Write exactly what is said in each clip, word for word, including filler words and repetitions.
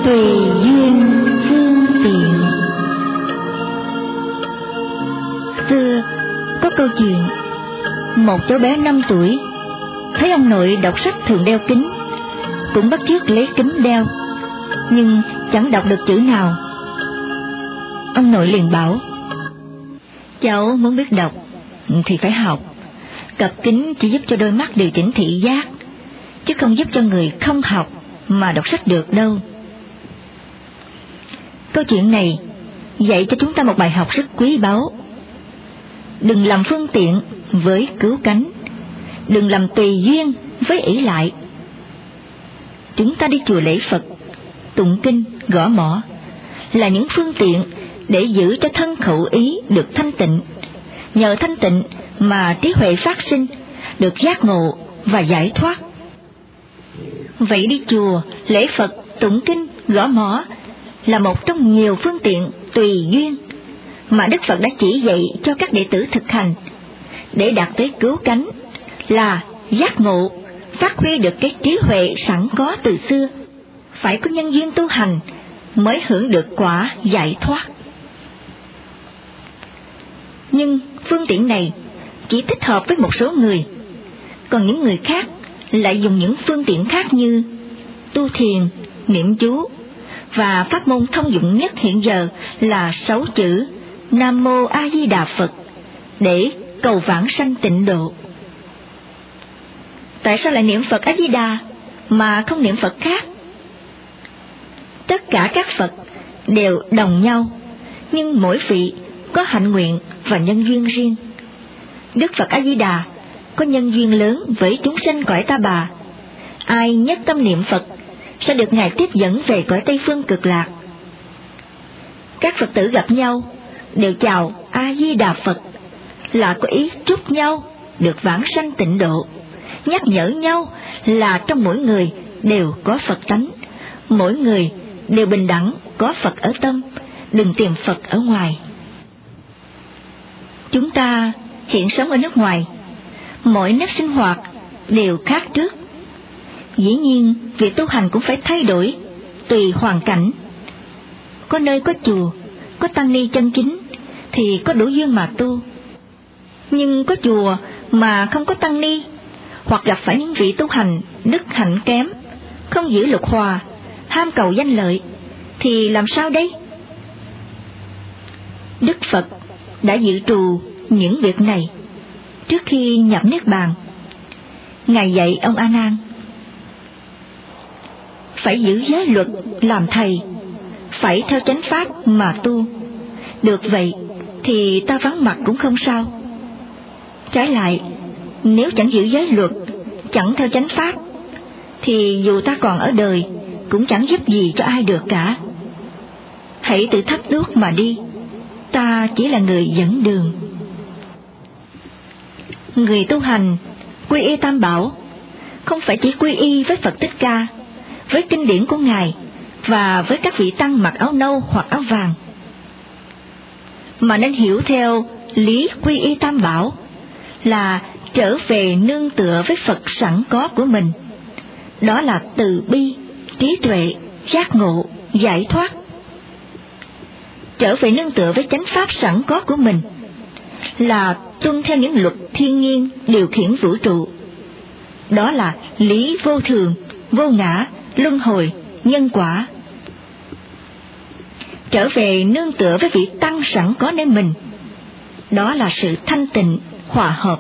Tùy duyên phương tiện. Xưa có câu chuyện, một cháu bé năm tuổi thấy ông nội đọc sách thường đeo kính, cũng bắt chước lấy kính đeo, nhưng chẳng đọc được chữ nào. Ông nội liền bảo: cháu muốn biết đọc thì phải học, cặp kính chỉ giúp cho đôi mắt điều chỉnh thị giác, chứ không giúp cho người không học mà đọc sách được đâu. Câu chuyện này dạy cho chúng ta một bài học rất quý báu. Đừng làm phương tiện với cứu cánh, đừng làm tùy duyên với ỷ lại. Chúng ta đi chùa lễ Phật, tụng kinh, gõ mõ là những phương tiện để giữ cho thân khẩu ý được thanh tịnh. Nhờ thanh tịnh mà trí huệ phát sinh, được giác ngộ và giải thoát. Vậy đi chùa, lễ Phật, tụng kinh, gõ mõ là một trong nhiều phương tiện tùy duyên mà Đức Phật đã chỉ dạy cho các đệ tử thực hành để đạt tới cứu cánh, là giác ngộ, phát huy được cái trí huệ sẵn có từ xưa. Phải có nhân duyên tu hành mới hưởng được quả giải thoát. Nhưng phương tiện này chỉ thích hợp với một số người, còn những người khác lại dùng những phương tiện khác như tu thiền, niệm chú, và pháp môn thông dụng nhất hiện giờ là sáu chữ Nam Mô A Di Đà Phật để cầu vãng sanh tịnh độ. Tại sao lại niệm Phật A Di Đà mà không niệm Phật khác? Tất cả các Phật đều đồng nhau, nhưng mỗi vị có hạnh nguyện và nhân duyên riêng. Đức Phật A Di Đà có nhân duyên lớn với chúng sanh cõi Ta Bà. Ai nhất tâm niệm Phật sẽ được Ngài tiếp dẫn về cõi Tây Phương Cực Lạc. Các Phật tử gặp nhau đều chào A Di Đà Phật, là có ý chúc nhau được vãng sanh tịnh độ, nhắc nhở nhau là trong mỗi người đều có Phật tánh, mỗi người đều bình đẳng có Phật ở tâm, đừng tìm Phật ở ngoài. Chúng ta hiện sống ở nước ngoài, mọi nếp sinh hoạt đều khác trước. Dĩ nhiên việc tu hành cũng phải thay đổi tùy hoàn cảnh. Có nơi có chùa, có tăng ni chân chính thì có đủ duyên mà tu. Nhưng có chùa mà không có tăng ni, hoặc gặp phải những vị tu hành đức hạnh kém, không giữ luật hòa, ham cầu danh lợi, thì làm sao đây? Đức Phật đã dự trù những việc này trước khi nhập Niết Bàn. Ngài dạy ông A Nan phải giữ giới luật làm thầy, phải theo chánh pháp mà tu. Được vậy thì ta vắng mặt cũng không sao. Trái lại, nếu chẳng giữ giới luật, chẳng theo chánh pháp, thì dù ta còn ở đời cũng chẳng giúp gì cho ai được cả. Hãy tự thắp đuốc mà đi, ta chỉ là người dẫn đường. Người tu hành quy y Tam Bảo không phải chỉ quy y với Phật Thích Ca, với kinh điển của Ngài và với các vị tăng mặc áo nâu hoặc áo vàng, mà nên hiểu theo lý quy y Tam Bảo là trở về nương tựa với Phật sẵn có của mình. Đó là từ bi, trí tuệ, giác ngộ, giải thoát. Trở về nương tựa với chánh pháp sẵn có của mình là tuân theo những luật thiên nhiên điều khiển vũ trụ. Đó là lý vô thường, vô ngã, luân hồi, nhân quả. Trở về nương tựa với vị tăng sẵn có nơi mình, đó là sự thanh tịnh, hòa hợp.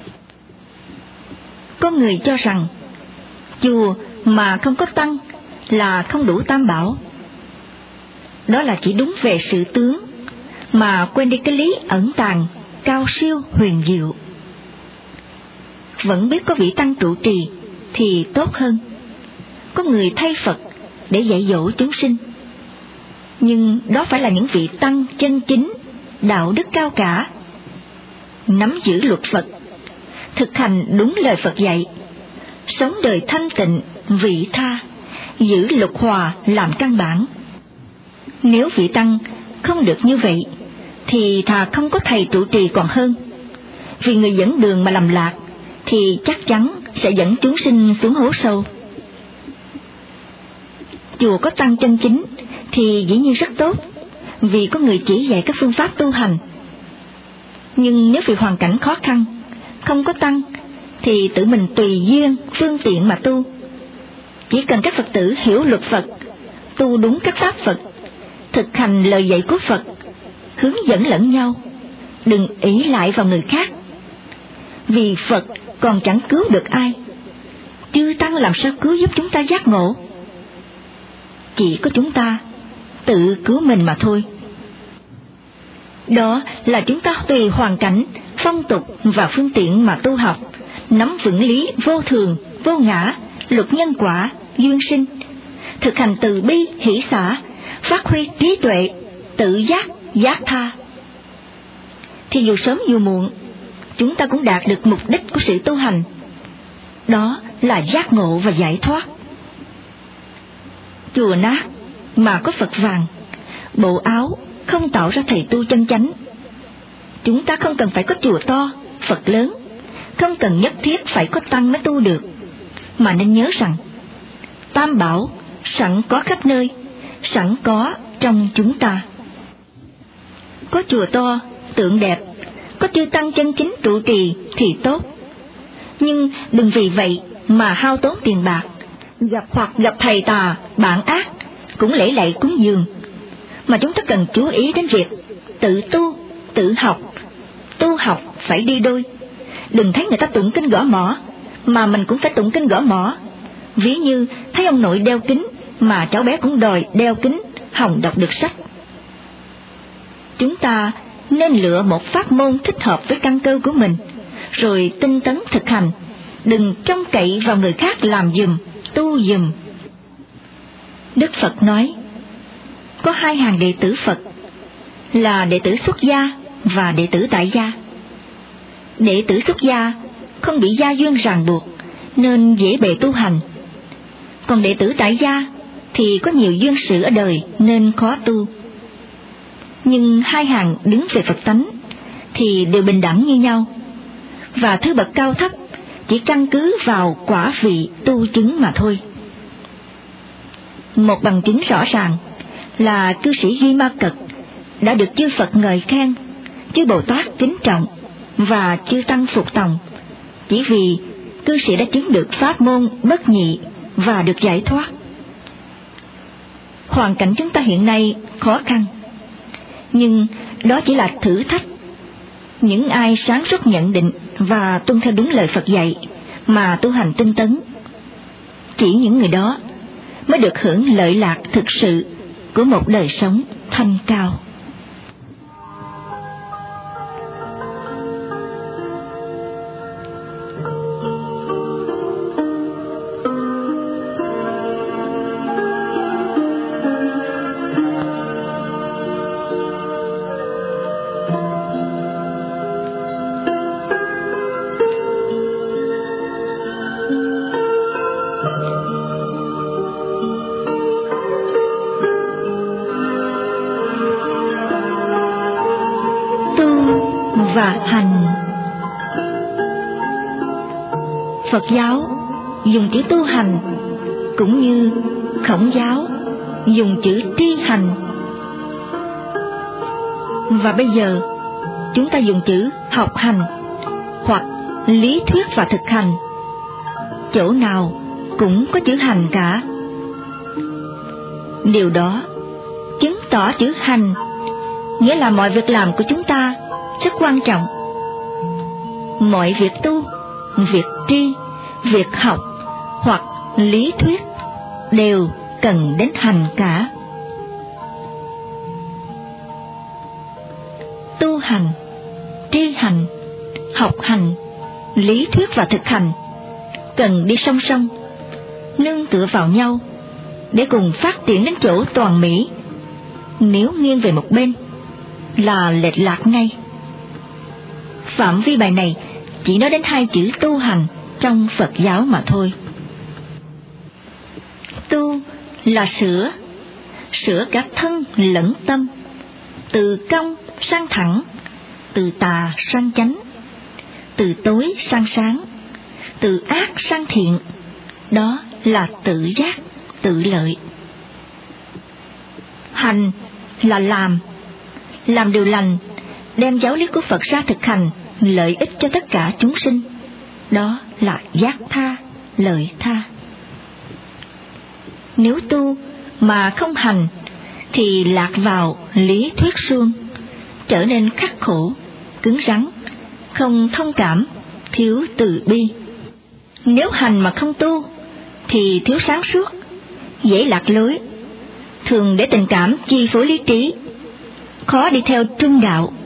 Có người cho rằng chùa mà không có tăng là không đủ Tam Bảo. Đó là chỉ đúng về sự tướng, mà quên đi cái lý ẩn tàng cao siêu huyền diệu. Vẫn biết có vị tăng trụ trì thì tốt hơn. Có người thay Phật để dạy dỗ chúng sinh, nhưng đó phải là những vị tăng chân chính, đạo đức cao cả, nắm giữ luật Phật, thực hành đúng lời Phật dạy, sống đời thanh tịnh, vị tha, giữ luật hòa làm căn bản. Nếu vị tăng không được như vậy, thì thà không có thầy trụ trì còn hơn. Vì người dẫn đường mà lầm lạc, thì chắc chắn sẽ dẫn chúng sinh xuống hố sâu. chùa có tăng chân chính thì dĩ nhiên rất tốt, vì có người chỉ dạy các phương pháp tu hành. Nhưng nếu vì hoàn cảnh khó khăn, không có tăng, thì tự mình tùy duyên, phương tiện mà tu. Chỉ cần các Phật tử hiểu luật Phật, tu đúng các pháp Phật, thực hành lời dạy của Phật, hướng dẫn lẫn nhau, đừng ỷ lại vào người khác. Vì Phật còn chẳng cứu được ai, chư Tăng làm sao cứu giúp chúng ta giác ngộ? Chỉ có chúng ta tự cứu mình mà thôi. Đó là chúng ta tùy hoàn cảnh, phong tục và phương tiện mà tu học, nắm vững lý vô thường, vô ngã, luật nhân quả, duyên sinh, thực hành từ bi, hỷ xả, phát huy trí tuệ, tự giác, giác tha. Thì dù sớm dù muộn, chúng ta cũng đạt được mục đích của sự tu hành, đó là giác ngộ và giải thoát. Chùa nát mà có Phật vàng, bộ áo không tạo ra thầy tu chân chánh. Chúng ta không cần phải có chùa to, Phật lớn, không cần nhất thiết phải có tăng mới tu được, mà nên nhớ rằng Tam Bảo sẵn có khắp nơi, sẵn có trong chúng ta. Có chùa to, tượng đẹp, có chư tăng chân chính trụ trì thì tốt, nhưng đừng vì vậy mà hao tốn tiền bạc, gặp hoặc gặp thầy tà, bản ác cũng lễ lạy cúng dường. Mà chúng ta cần chú ý đến việc tự tu, tự học. Tu học phải đi đôi, đừng thấy người ta tụng kinh gõ mõ mà mình cũng phải tụng kinh gõ mõ. Ví như thấy ông nội đeo kính mà cháu bé cũng đòi đeo kính, hòng đọc được sách. Chúng ta nên lựa một pháp môn thích hợp với căn cơ của mình, rồi tinh tấn thực hành, đừng trông cậy vào người khác làm giùm, tu giùm. Đức Phật nói, có hai hàng đệ tử Phật, là đệ tử xuất gia và đệ tử tại gia. Đệ tử xuất gia không bị gia duyên ràng buộc, nên dễ bề tu hành. Còn đệ tử tại gia thì có nhiều duyên sự ở đời nên khó tu. Nhưng hai hàng đứng về Phật tánh thì đều bình đẳng như nhau, và thứ bậc cao thấp chỉ căn cứ vào quả vị tu chứng mà thôi. Một bằng chứng rõ ràng là cư sĩ Duy Ma Cật đã được chư Phật ngợi khen, chư Bồ Tát kính trọng và chư Tăng phục tòng, chỉ vì cư sĩ đã chứng được pháp môn bất nhị và được giải thoát. Hoàn cảnh chúng ta hiện nay khó khăn, nhưng đó chỉ là thử thách. Những ai sáng suốt nhận định và tuân theo đúng lời Phật dạy mà tu hành tinh tấn, chỉ những người đó mới được hưởng lợi lạc thực sự của một đời sống thanh cao. Và hành. Phật giáo dùng chữ tu hành, cũng như Khổng giáo dùng chữ tri hành. Và bây giờ chúng ta dùng chữ học hành hoặc lý thuyết và thực hành. Chỗ nào cũng có chữ hành cả. Điều đó chứng tỏ chữ hành nghĩa là mọi việc làm của chúng ta rất quan trọng. Mọi việc tu, việc tri, việc học hoặc lý thuyết đều cần đến hành cả. Tu hành, tri hành, học hành, lý thuyết và thực hành cần đi song song, nương tựa vào nhau để cùng phát triển đến chỗ toàn mỹ. Nếu nghiêng về một bên là lệch lạc ngay. Phạm vi bài này chỉ nói đến hai chữ tu hành trong Phật giáo mà thôi. Tu là sửa, sửa cả thân lẫn tâm, từ cong sang thẳng, từ tà sang chánh, từ tối sang sáng, từ ác sang thiện. Đó là tự giác, tự lợi. hành là làm, làm điều lành, đem giáo lý của Phật ra thực hành, lợi ích cho tất cả chúng sinh. Đó là giác tha, lợi tha. Nếu tu mà không hành thì lạc vào lý thuyết suông, trở nên khắc khổ, cứng rắn, không thông cảm, thiếu từ bi. Nếu hành mà không tu thì thiếu sáng suốt, dễ lạc lối, thường để tình cảm chi phối lý trí, khó đi theo trung đạo,